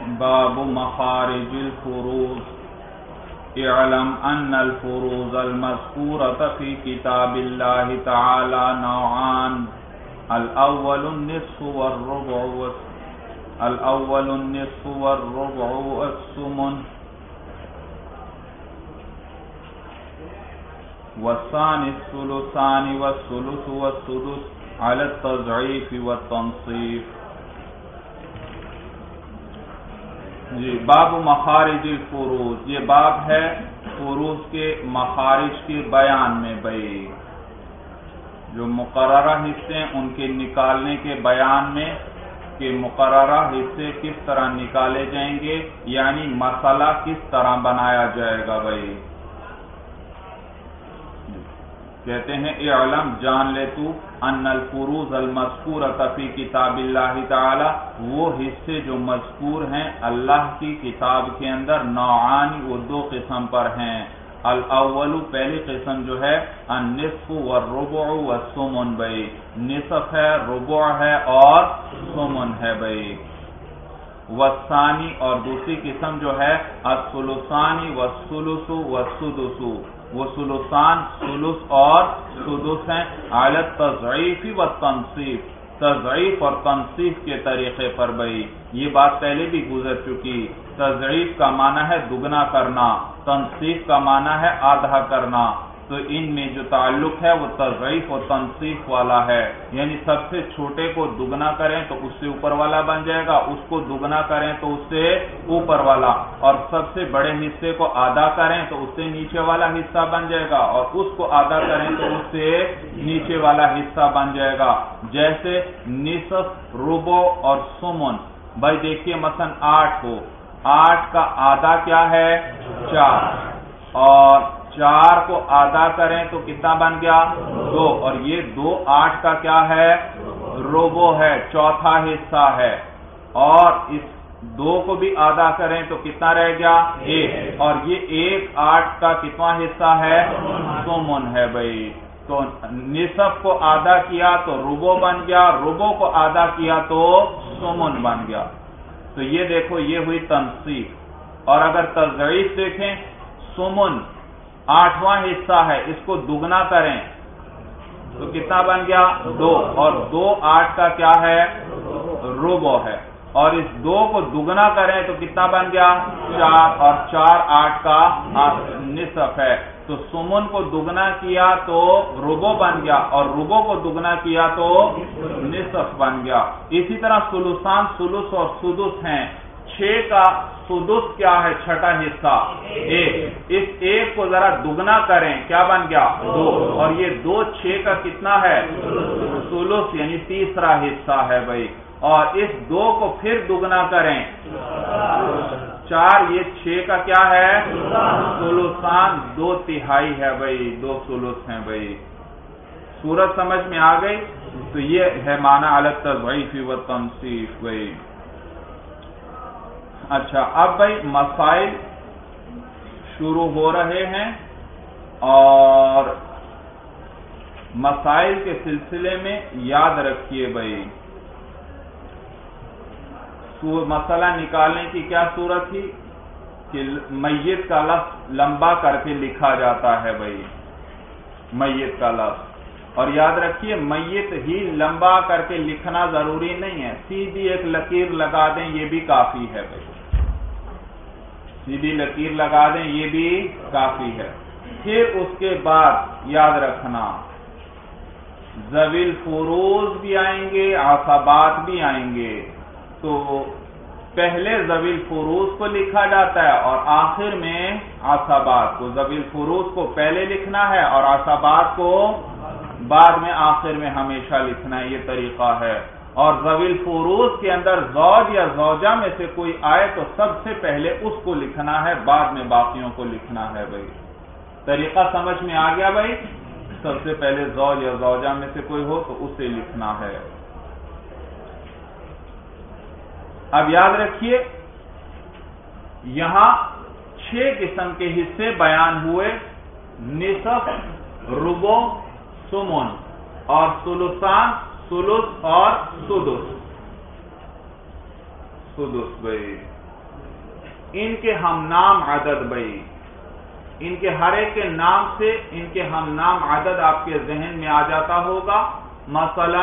باب مخارج الفروض اعلم ان الفروض المذکورة في كتاب الله تعالى نوعان الاول النصف والربع والثمن والثاني الثلثان والثلث والسدس على التضعيف والتنصيف. جی باب مخارج الفروض، یہ باب ہے فروض کے مخارج کے بیان میں. بھائی جو مقررہ حصے ہیں ان کے نکالنے کے بیان میں کہ مقررہ حصے کس طرح نکالے جائیں گے، یعنی مسئلہ کس طرح بنایا جائے گا. بھائی کہتے ہیں اعلم جان لے تو ان الفروض المذکورۃ فی کتاب اللہ تعالی، وہ حصے جو مذکور ہیں اللہ کی کتاب کے اندر، نوعان وہ دو قسم پر ہیں. الاول پہلی قسم جو ہے النصف والربع والثمن. بھائی نصف ہے، ربع ہے اور ثمن ہے. بھائی والثانی اور دوسری قسم جو ہے الثلثان والثلث والسدس، وہ ثلثان ثلث اور سدس ہیں. علی التضعیف والتنصیف، تضعیف اور تنصیف کے طریقے پر. بھائی یہ بات پہلے بھی گزر چکی. تضعیف کا معنی ہے دگنا کرنا، تنصیف کا معنی ہے آدھا کرنا. تو ان میں جو تعلق ہے وہ تضعیف اور تنصیف والا ہے، یعنی سب سے چھوٹے کو دگنا کریں تو اس سے اوپر والا بن جائے گا، اس کو دگنا کریں تو اس سے اوپر والا، اور سب سے بڑے حصے کو آدھا کریں تو اس سے نیچے والا حصہ بن جائے گا، اور اس کو آدھا کریں تو اس سے نیچے والا حصہ بن جائے گا. جیسے نصف، ربع اور ثمن. بھائی دیکھیے مثلا 8 ہو، 8 کا آدھا کیا ہے 4، اور 4 کو آدھا کریں تو کتنا بن گیا 2، اور یہ 2 8 کا کیا ہے ربع ہے، چوتھا حصہ ہے. اور اس 2 کو بھی آدھا کریں تو کتنا رہ گیا 1، اور یہ 1 8 کا کتنا حصہ ہے ثمن ہے. بھائی تو نصف کو آدھا کیا تو ربع بن گیا، ربع کو آدھا کیا تو ثمن بن گیا. تو یہ دیکھو یہ ہوئی تنصیف. اور اگر تضعیف دیکھیں، ثمن 8واں حصہ ہے، اس کو دگنا کریں تو کتنا بن گیا 2، اور 2 8 کا کیا ہے ربع ہے، اور اس 2 کو دگنا کریں تو کتنا بن گیا 4، اور 4 8 کا نصف ہے. تو ثمن کو دگنا کیا تو ربع بن گیا، اور ربع کو دگنا کیا تو نصف بن گیا. اسی طرح ثلثان ثلث اور سدس ہیں. 6 کا سدس کیا ہے چھٹا حصہ 1، اس 1 کو ذرا دگنا کریں کیا بن گیا 2، اور یہ 2 6 کا کتنا ہے ثلث یعنی تیسرا حصہ ہے. بھائی اور اس 2 کو پھر دگنا کریں 4، یہ 6 کا کیا ہے ثلثان 2 تہائی ہے. بھائی 2 ثلث ہیں. بھائی صورت سمجھ میں آ گئی. تو یہ ہے معنی علی التضعیف والتنصیف. بھائی اچھا اب بھائی مسائل شروع ہو رہے ہیں، اور مسائل کے سلسلے میں یاد رکھیے بھائی مسئلہ نکالنے کی کیا صورت تھی کہ میت کا لفظ لمبا کر کے لکھا جاتا ہے. بھائی میت کا لفظ، اور یاد رکھیے میت ہی لمبا کر کے لکھنا ضروری نہیں ہے، سیدھی ایک لکیر لگا دیں یہ بھی کافی ہے. بھائی سیدھی لکیر لگا دیں یہ بھی کافی ہے. پھر اس کے بعد یاد رکھنا ذوی الفروض بھی آئیں گے، عصبات بھی آئیں گے. تو پہلے ذوی الفروض کو لکھا جاتا ہے اور آخر میں عصبات کو. ذوی الفروض کو پہلے لکھنا ہے اور عصبات کو بعد میں آخر میں ہمیشہ لکھنا ہے، یہ طریقہ ہے. اور ذوی الفروض کے اندر زوج یا زوجہ میں سے کوئی آئے تو سب سے پہلے اس کو لکھنا ہے، بعد میں باقیوں کو لکھنا ہے. بھائی طریقہ سمجھ میں آ گیا. بھائی سب سے پہلے زوج یا زوجہ میں سے کوئی ہو تو اسے لکھنا ہے. اب یاد رکھیے یہاں 6 قسم کے حصے بیان ہوئے، نصف، ربع، ثمن اور ثلثان، ثلث اور سدس. بھائی ان کے ہم نام عدد بھائی، ان کے ہر ایک کے نام سے ان کے ہم نام عدد آپ کے ذہن میں آ جاتا ہوگا. مثلا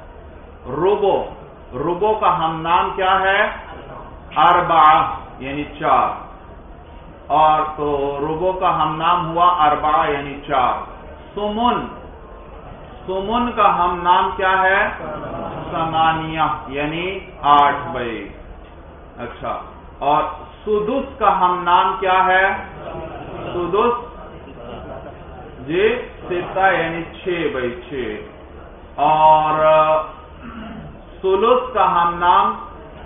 ربو کا ہم نام کیا ہے؟ اربعہ یعنی 4، اور تو ربو کا ہم نام ہوا 4 یعنی 4. سمن کا ہم نام کیا ہے؟ 8 یعنی 8 بھائی. اچھا، اور سدس کا ہم نام کیا ہے؟ سدس جی 6 یعنی 6 بھائی 6. اور سلس کا ہم نام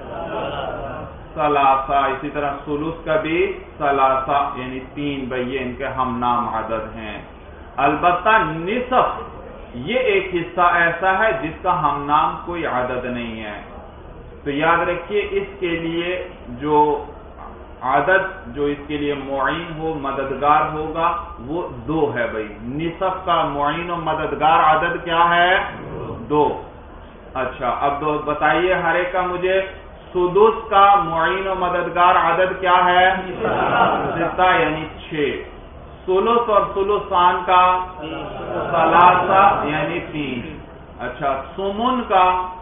ثلاثہ، اسی طرح سلس کا بھی ثلاثہ یعنی 3 بھائی، یہ ان کے ہم نام عدد ہیں. البتہ نصف یہ ایک حصہ ایسا ہے جس کا ہم نام کوئی عدد نہیں ہے. تو یاد رکھیے اس کے لیے جو عدد جو اس کے لیے معین ہو مددگار ہوگا وہ 2 ہے بھائی. نصف کا معین و مددگار عدد کیا ہے؟ 2. اچھا، اب بتائیے ہر ایک کا مجھے. سدس کا معین و مددگار عدد کیا ہے؟ 6 یعنی 6. سلس اور سلسان کا ثلاثہ یعنی 3. اچھا، سمن کا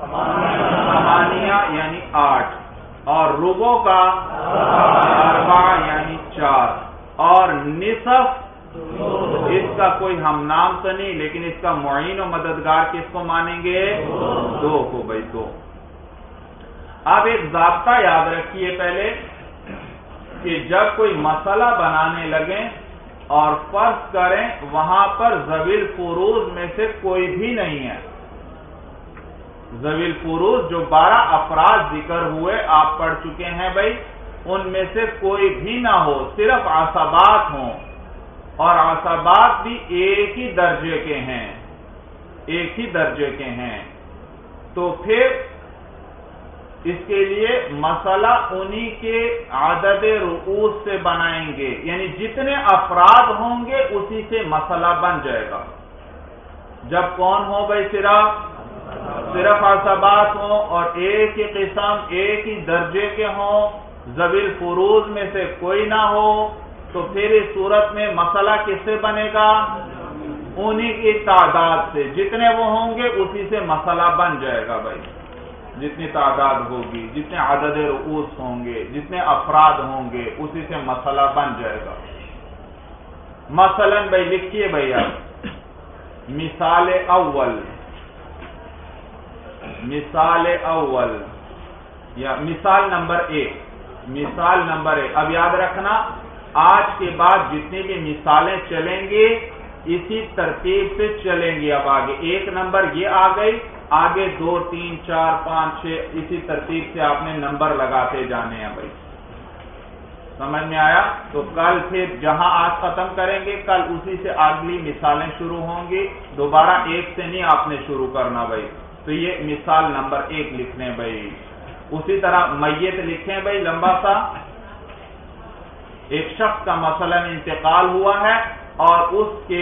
8 یعنی 8، اور ربو کا 4 یعنی 4، اور نصف اس کا کوئی ہم نام تو نہیں، لیکن اس کا معین و مددگار کس کو مانیں گے؟ 2 کو بھائی 2. اب ایک ضابطہ یاد رکھیے پہلے کہ جب کوئی مسئلہ بنانے لگیں اور فرض کریں وہاں پر ذوی الفروض میں سے کوئی بھی نہیں ہے. ذوی الفروض جو 12 افراد ذکر ہوئے آپ پڑھ چکے ہیں بھائی، ان میں سے کوئی بھی نہ ہو، صرف عصبات ہوں، اور عصبات بھی ایک ہی درجے کے ہیں، ایک ہی درجے کے ہیں. تو پھر اس کے لیے مسئلہ انہی کے عدد رؤوس سے بنائیں گے، یعنی جتنے افراد ہوں گے اسی سے مسئلہ بن جائے گا. جب کون ہو بھائی؟ صرف عصبات ہوں اور ایک ہی قسم ایک ہی درجے کے ہوں، ذوی الفروض میں سے کوئی نہ ہو، تو پھر اس صورت میں مسئلہ کس سے بنے گا؟ انہی کی تعداد سے. جتنے وہ ہوں گے اسی سے مسئلہ بن جائے گا بھائی. جتنی تعداد ہوگی، جتنے عدد رؤوس ہوں گے، جتنے افراد ہوں گے اسی سے مسئلہ بن جائے گا. مثلا بھائی لکھیے بھائی آپ مثال اول یا مثال نمبر 1. مثال نمبر 1 اب یاد رکھنا آج کے بعد جتنی بھی مثالیں چلیں گی اسی ترتیب سے چلیں گی. اب آگے 1 نمبر یہ آ گئی، آگے 2 3 4 5 6 اسی ترتیب سے آپ نے نمبر لگاتے جانے ہیں بھائی. سمجھ میں آیا؟ تو کل پھر جہاں آج ختم کریں گے کل اسی سے اگلی مثالیں شروع ہوں گی. دوبارہ 1 سے نہیں آپ نے شروع کرنا بھائی. تو یہ مثال نمبر 1 لکھنے بھائی. اسی طرح میت لکھیں بھائی لمبا سا. ایک شخص کا مثلا انتقال ہوا ہے اور اس کے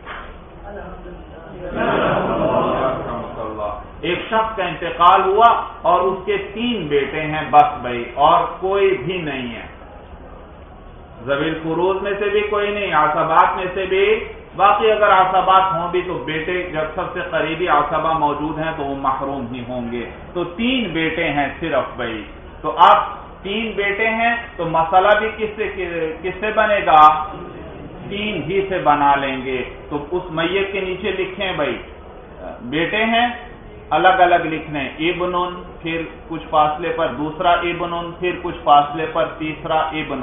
ایک شخص کا انتقال ہوا اور اس کے 3 بیٹے ہیں بس بھائی، اور کوئی بھی نہیں ہے. ذوی الفروض میں سے بھی کوئی نہیں، عصبات میں سے بھی. باقی اگر عصبات ہوں بھی تو بیٹے جب سب سے قریبی عصبہ موجود ہیں تو وہ محروم ہی ہوں گے. تو 3 بیٹے ہیں صرف بھائی. تو اب 3 بیٹے ہیں تو مسئلہ بھی کس سے بنے گا؟ 3 ہی سے بنا لیں گے. تو اس میت کے نیچے لکھیں بھائی بیٹے ہیں الگ الگ لکھنے، ابن، پھر کچھ فاصلے پر دوسرا ابن، پھر کچھ فاصلے پر تیسرا ابن.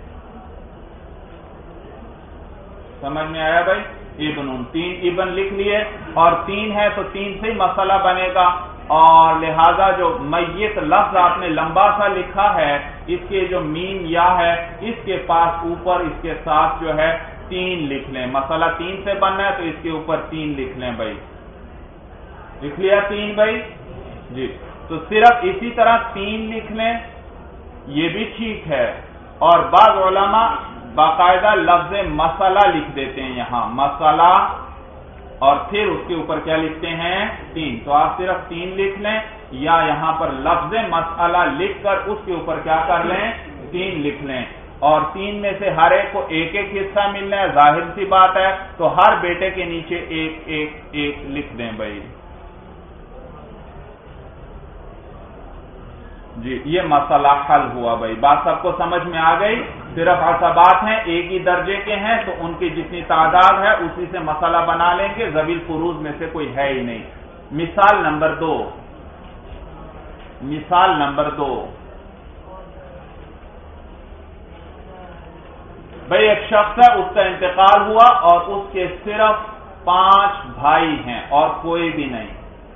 سمجھ میں آیا بھائی؟ ابن 3 ابن لکھ لیے اور 3 ہے تو 3 سے ہی مسئلہ بنے گا. اور لہذا جو میت لفظ آپ نے لمبا سا لکھا ہے اس کے جو میم یا ہے اس کے پاس اوپر اس کے ساتھ جو ہے 3 لکھ لیں. مسئلہ 3 سے بننا ہے تو اس کے اوپر 3 لکھ لیں بھائی. لکھ لیا 3 بھائی جی. تو صرف اسی طرح 3 لکھ لیں یہ بھی ٹھیک ہے. اور بعض علماء باقاعدہ لفظ مسئلہ لکھ دیتے ہیں یہاں مسئلہ، اور پھر اس کے اوپر کیا لکھتے ہیں 3. تو آپ صرف 3 لکھ لیں یا یہاں پر لفظ مسئلہ لکھ کر اس کے اوپر کیا کر لیں 3 لکھ لیں، اور 3 میں سے ہر ایک کو ایک ایک حصہ ملنا ہے، ظاہر سی بات ہے، تو ہر بیٹے کے نیچے ایک ایک ایک لکھ دیں بھائی. جی یہ مسئلہ حل ہوا بھائی. بات سب کو سمجھ میں آ گئی؟ صرف عصبات ہیں، ایک ہی درجے کے ہیں، تو ان کی جتنی تعداد ہے اسی سے مسئلہ بنا لیں گے، ذوی الفروض میں سے کوئی ہے ہی نہیں. مثال نمبر 2. مثال نمبر 2 بھائی ایک شخص ہے، اس کا انتقال ہوا اور اس کے صرف 5 بھائی ہیں اور کوئی بھی نہیں.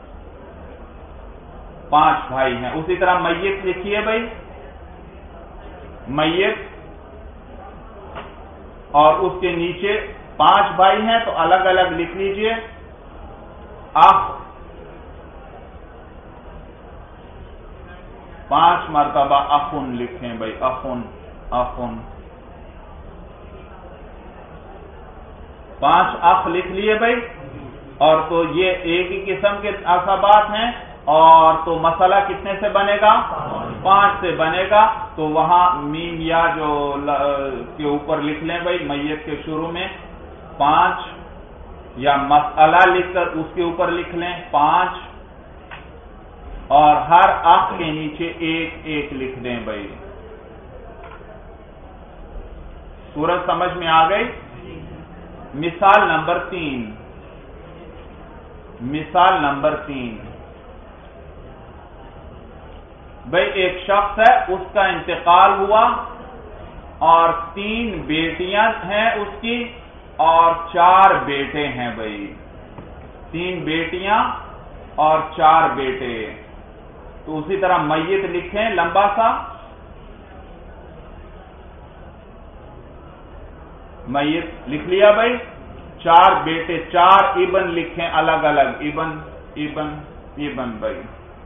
5 بھائی ہیں. اسی طرح میت لکھیے بھائی، میت، اور اس کے نیچے 5 بھائی ہیں تو الگ الگ لکھ لیجئے. اخ 5 مرتبہ اخن لکھیں بھائی، اخن اخن. 5 اخ لکھ لیے بھائی. اور تو یہ ایک ہی قسم کے عصبات ہیں، اور تو مسئلہ کتنے سے بنے گا؟ 5 سے بنے گا. تو وہاں میم یا جو کے اوپر لکھ لیں بھائی، میت کے شروع میں 5، یا مسئلہ لکھ کر اس کے اوپر لکھ لیں 5، اور ہر اخ کے نیچے ایک ایک لکھ دیں بھائی. صورت سمجھ میں آ گئی؟ مثال نمبر 3. مثال نمبر 3 بھائی ایک شخص ہے، اس کا انتقال ہوا اور 3 بیٹیاں ہیں اس کی اور 4 بیٹے ہیں بھائی. 3 بیٹیاں اور 4 بیٹے. تو اسی طرح میت لکھیں لمبا سا، میت لکھ لیا بھائی. 4 بیٹے، 4 ابن لکھیں الگ الگ، ابن ابن ابن بھائی.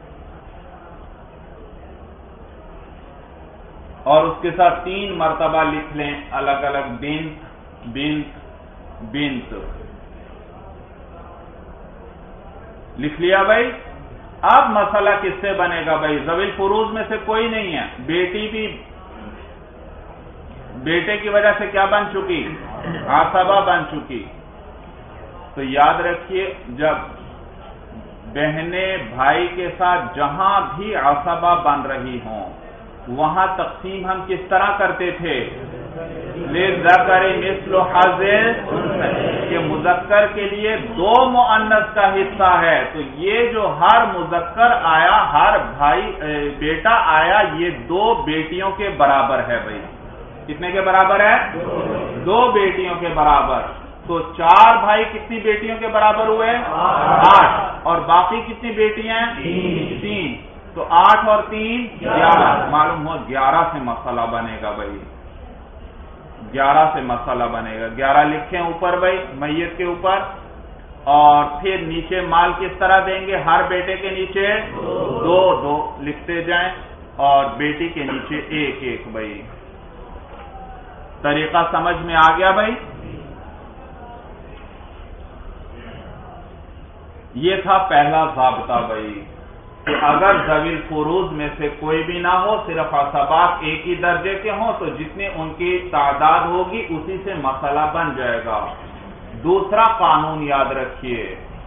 اور اس کے ساتھ 3 مرتبہ لکھ لیں الگ الگ، بنت بنت بنت. لکھ لیا بھائی. اب مسئلہ کس سے بنے گا بھائی؟ ذوی الفروض میں سے کوئی نہیں ہے. بیٹی بھی بیٹے کی وجہ سے کیا بن چکی؟ عصبہ بن چکی. تو یاد رکھیے، جب بہنیں بھائی کے ساتھ جہاں بھی عصبہ بن رہی ہوں وہاں تقسیم ہم کس طرح کرتے تھے؟ للذکر مثل حظ الانثیین، کہ مذکر کے لیے 2 مؤنث کا حصہ ہے. تو یہ جو ہر مذکر آیا، ہر بھائی بیٹا آیا، یہ 2 بیٹیوں کے برابر ہے بھائی. کتنے کے برابر ہے؟ 2 بیٹیوں کے برابر. تو 4 بھائی کتنی بیٹیوں کے برابر ہوئے؟ 8. اور باقی کتنی بیٹیاں ہیں؟ 3. تو 8 اور 3 11. معلوم ہو 11 سے مسئلہ بنے گا بھائی. 11 سے مسئلہ بنے گا. 11 لکھیں اوپر بھائی میت کے اوپر. اور پھر نیچے مال کس طرح دیں گے؟ ہر بیٹے کے نیچے 2 2 لکھتے جائیں، اور بیٹی کے نیچے 1 1 بھائی. طریقہ سمجھ میں آ گیا بھائی؟ یہ تھا پہلا ضابطہ بھائی، کہ اگر ذوی الفروض میں سے کوئی بھی نہ ہو، صرف عصبات ایک ہی درجے کے ہوں، تو جتنی ان کی تعداد ہوگی اسی سے مسئلہ بن جائے گا. دوسرا قانون یاد رکھیے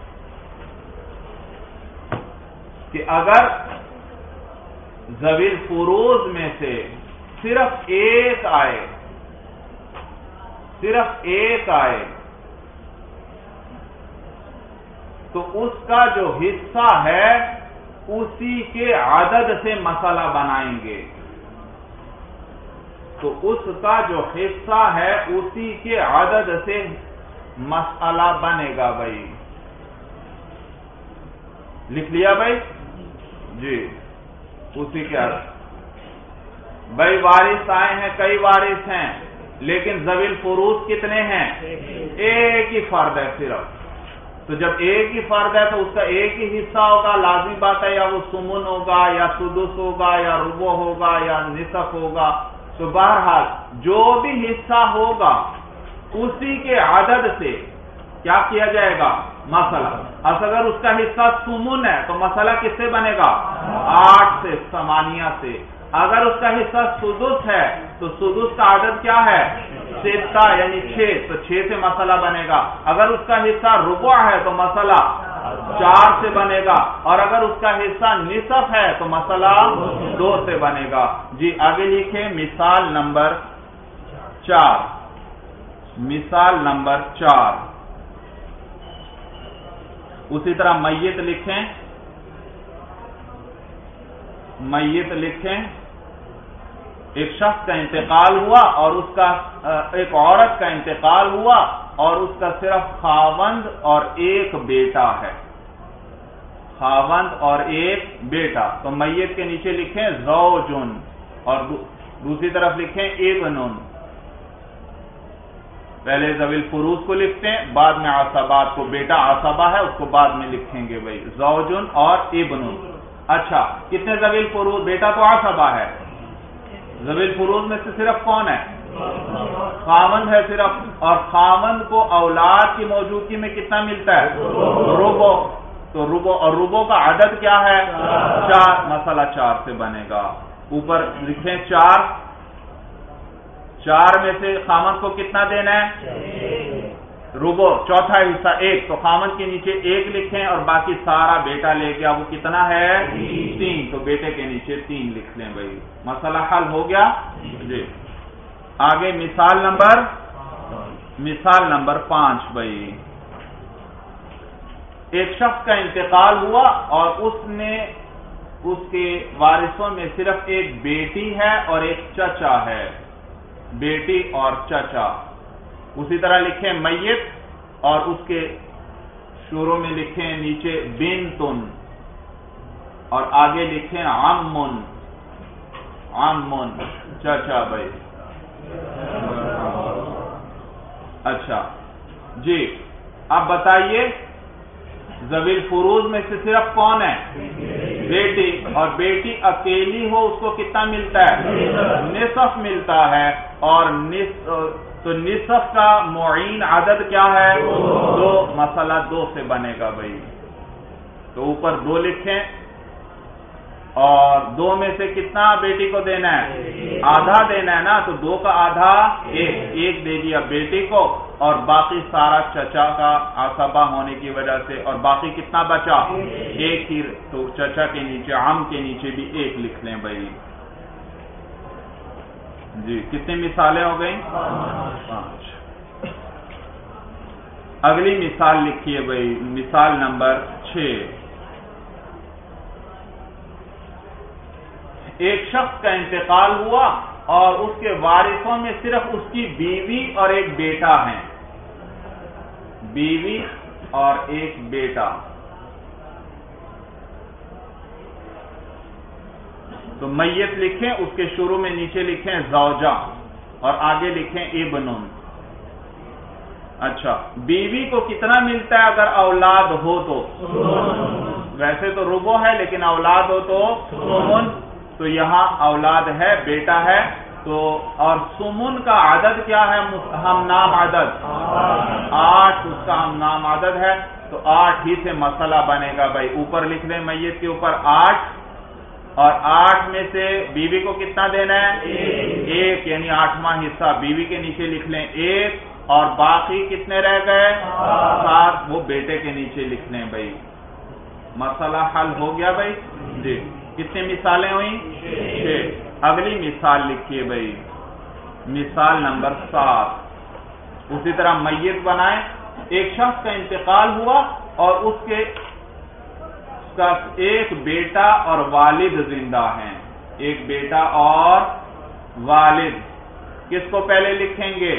کہ اگر ذوی الفروض میں سے صرف ایک آئے، صرف ایک آئے، تو اس کا جو حصہ ہے اسی کے عدد سے مسئلہ بنائیں گے. تو اس کا جو حصہ ہے اسی کے عدد سے مسئلہ بنے گا بھائی. لکھ لیا بھائی؟ جی اسی کے عدد. بھائی وارث آئے ہیں، کئی وارث ہیں، لیکن ذوی الفروض کتنے ہیں؟ ایک ہی فرد ہے صرف. تو جب ایک ہی فرد ہے تو اس کا ایک ہی حصہ ہوگا. لازمی بات ہے یا وہ ثمن ہوگا یا سدس ہوگا یا ربع ہوگا یا نصف ہوگا. تو بہرحال جو بھی حصہ ہوگا اسی کے عدد سے کیا کیا جائے گا؟ مسئلہ. اگر اس کا حصہ ثمن ہے تو مسئلہ کس سے بنے گا؟ 8 سے، 8 سے. اگر اس کا حصہ سدس ہے تو سدس کا عدد کیا ہے؟ 6 یعنی 6، تو 6 سے مسئلہ بنے گا۔ اگر اس کا حصہ ربع ہے تو مسئلہ 4 سے بنے گا، اور اگر اس کا حصہ نصف ہے تو مسئلہ 2 سے بنے گا۔ جی آگے لکھیں مثال نمبر 4۔ مثال نمبر 4 اسی طرح میت لکھیں۔ میت لکھیں، ایک شخص کا انتقال ہوا اور اس کا ایک عورت کا انتقال ہوا اور اس کا صرف خاوند اور ایک بیٹا ہے۔ خاوند اور ایک بیٹا، تو میت کے نیچے لکھیں زوجن، اور دوسری طرف لکھیں ابنن۔ پہلے ذوی الفروض کو لکھتے ہیں، بعد میں عصبات کو، بیٹا عصبہ ہے اس کو بعد میں لکھیں گے بھائی، زوجن اور ابنن۔ اچھا کتنے ذوی الفروض؟ بیٹا تو عصبہ ہے، ذوی الفروض میں سے صرف کون ہے؟ خاوند ہے صرف، اور خاوند کو اولاد کی موجودگی میں کتنا ملتا ہے؟ ربع، تو ربع، اور ربع کا عدد کیا ہے؟ 4، مسئلہ 4 سے بنے گا۔ اوپر لکھیں 4 میں سے خاوند کو کتنا دینا ہے؟ ربع، چوتھا حصہ 1، تو خاوند کے نیچے 1 لکھیں اور باقی سارا بیٹا لے گیا، وہ کتنا ہے؟ 3، تو بیٹے کے نیچے 3 لکھ لیں بھائی۔ مسئلہ حل ہو گیا جی۔ آگے مثال نمبر 5 بھائی، ایک شخص کا انتقال ہوا اور اس کے وارثوں میں صرف ایک بیٹی ہے اور ایک چچا ہے، بیٹی اور چچا۔ اسی طرح لکھیں میت، اور اس کے شروع میں لکھیں نیچے بنتن، اور آگے لکھیں عمن، چچا بھائی۔ اچھا جی، اب بتائیے ذوی الفروض میں سے صرف کون ہے؟ بیٹی، اور بیٹی اکیلی ہو اس کو کتنا ملتا ہے؟ نصف ملتا ہے، اور تو نصف کا معین عدد کیا ہے؟ 2، مسئلہ 2 سے بنے گا بھائی۔ تو اوپر 2 لکھیں، اور 2 میں سے کتنا بیٹی کو دینا ہے؟ آدھا دینا ہے نا، تو 2 کا آدھا 1 دے دیا بیٹی کو، اور باقی سارا چچا کا عصبہ ہونے کی وجہ سے، اور باقی کتنا بچا؟ 1 ہی، تو چچا کے نیچے، عم کے نیچے بھی 1 لکھ لیں بھائی۔ جی کتنی مثالیں ہو گئیں؟ 5۔ اگلی مثال لکھیے بھائی، مثال نمبر 6۔ ایک شخص کا انتقال ہوا اور اس کے وارثوں میں صرف اس کی بیوی اور ایک بیٹا ہیں، بیوی اور ایک بیٹا۔ تو میت لکھیں، اس کے شروع میں نیچے لکھیں زوجہ، اور آگے لکھیں ابنن۔ اچھا بیوی کو کتنا ملتا ہے اگر اولاد ہو تو؟ ویسے تو ربع ہے لیکن اولاد ہو تو سمن، تو یہاں اولاد ہے، بیٹا ہے، تو اور سمن کا عدد کیا ہے؟ ہم نام عدد 8، اس کا ہم نام عدد ہے، تو 8 ہی سے مسئلہ بنے گا بھائی۔ اوپر لکھ لیں میت کے اوپر 8، اور 8 میں سے بیوی کو کتنا دینا ہے؟ 1، یعنی 8واں حصہ بیوی کے نیچے لکھ لیں 1، اور باقی کتنے رہ گئے؟ 7، وہ بیٹے کے نیچے لکھ لیں بھائی۔ مسئلہ حل ہو گیا بھائی جی۔ کتنی مثالیں ہوئیں؟ 6۔ اگلی مثال لکھیے بھائی، مثال نمبر 7۔ اسی طرح میت بنائیں، ایک شخص کا انتقال ہوا اور اس کا ایک بیٹا اور والد زندہ ہیں، ایک بیٹا اور والد۔ کس کو پہلے لکھیں گے؟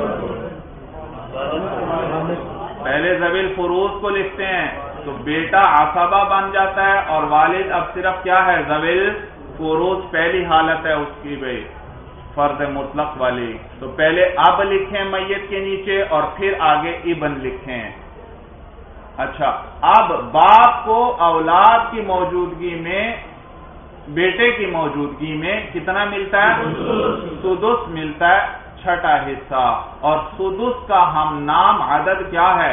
پہلے ذوی الفروض کو لکھتے ہیں، تو بیٹا عصبہ بن جاتا ہے، اور والد اب صرف کیا ہے؟ ذوی الفروض پہلی حالت ہے اس کی بھائی، فرد مطلق والی۔ تو پہلے اب لکھیں میت کے نیچے، اور پھر آگے ابن لکھیں۔ اچھا اب باپ کو اولاد کی موجودگی میں، بیٹے کی موجودگی میں کتنا ملتا ہے؟ سدس ملتا ہے، چھٹا حصہ، اور سدس کا ہم نام عدد کیا ہے؟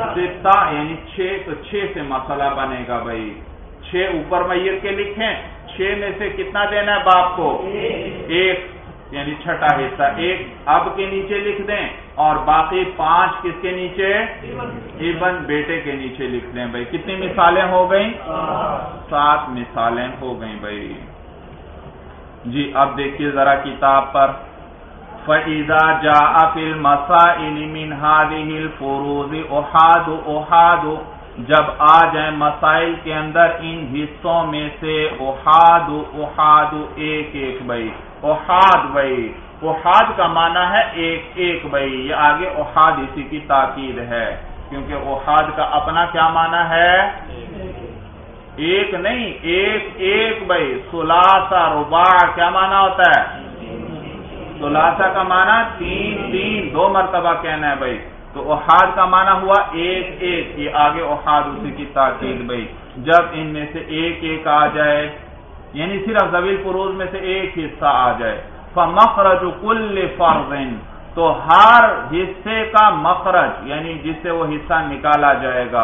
6، یعنی 6، تو 6 سے مسئلہ بنے گا بھائی۔ 6 اوپر میت کے لکھیں، 6 میں سے کتنا دینا ہے باپ کو؟ 1، یعنی چھٹا حصہ 1 اب کے نیچے لکھ دیں اور باقی 5 کس کے نیچے؟ ابن بیٹے کے نیچے لکھ دیں بھائی. کتنی مثالیں ہو گئیں؟ 7 مثالیں ہو گئیں بھائی. جی اب دیکھیے ذرا کتاب پر. فَإِذَا جَاءَ فِي الْمَسَائِلِ مِنْ هَذِهِ الْفُرُوضِ اُحَادُ جب آ جائیں مسائل کے اندر ان حصوں میں سے احاد ایک ایک بھائی. احاد بھائی، احاد کا معنی ہے ایک ایک بھائی. یہ آگے احاد اسی کی تاکید ہے کیونکہ احاد کا اپنا کیا معنی ہے؟ ایک نہیں، ایک ایک بھائی. ثلاثہ رباع کیا معنی ہوتا ہے؟ ثلاثہ کا معنی 3 2 مرتبہ کہنا ہے بھائی. تو احاد کا معنی ہوا ایک ایک. یہ آگے احاد اسی کی تاکید بھائی. جب ان میں سے ایک ایک آ جائے یعنی صرف ذوی الفروض میں سے ایک حصہ آ جائے فمخرج کل فرض تو ہر حصے کا مخرج یعنی جس سے وہ حصہ نکالا جائے گا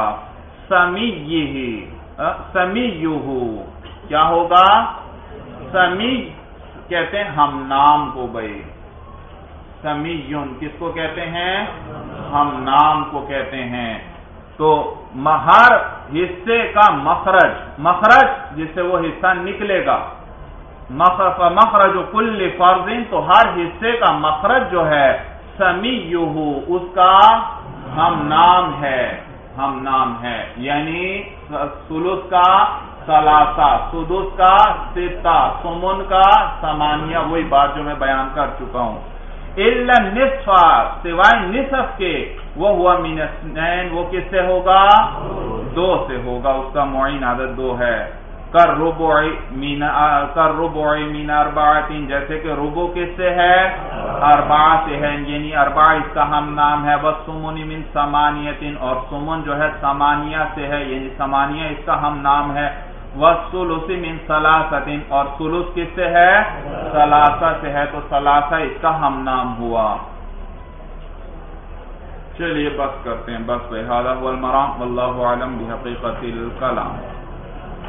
سمیہ کیا ہوگا؟ سمی کہتے ہیں ہم نام کو بھائی. سمیون کس کو کہتے ہیں؟ ہم نام کو کہتے ہیں. تو ہر حصے کا مخرج جس سے وہ حصہ نکلے گا. مخرج کل فرض تو ہر حصے کا مخرج جو ہے سمیہ اس کا ہم نام ہے. یعنی ثلث کا ثلاثہ، سدس کا 6، ثمن کا 8، وہی بات جو میں بیان کر چکا ہوں. الا النصف سوائے نصف کے وہ ہوا من اثنین وہ کس سے ہوگا؟ 2 سے ہوگا. اس کا معین عدد 2 ہے. کر ربع من 4 جیسے کہ ربع کس سے ہے؟ 4 سے ہے یعنی 4 اس کا ہم نام ہے. والثمن من 8 اور ثمن جو ہے 8 سے ہے یعنی 8 اس کا ہم نام ہے. والثلث من 3 اور ثلث کس سے ہے؟ 3 سے ہے تو 3 اس کا ہم نام ہوا. چلیے بس کرتے ہیں بس. هذا هو المرام والله اعلم بحقیقت الکلام.